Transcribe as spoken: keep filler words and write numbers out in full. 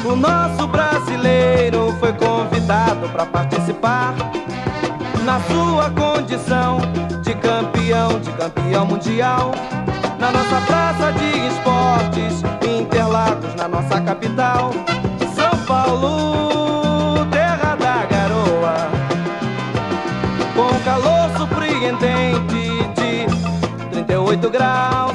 O nosso brasileiro foi convidado para participar na sua condição de campeão, de campeão mundial. Na nossa praça de esportes, Interlagos, na nossa capital, São Paulo, terra da garoa, com calor surpreendente de trinta e oito graus.